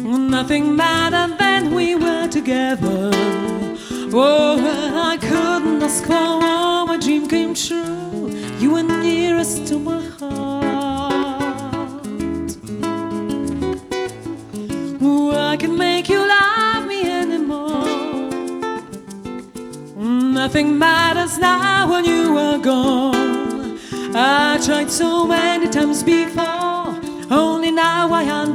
Nothing mattered when we were together. Oh, I couldn't ask for more. My dream came true. You were nearest to my heart. Oh, I can make you love me anymore. Nothing matters now when you are gone. I tried so many times before. Only now I understand.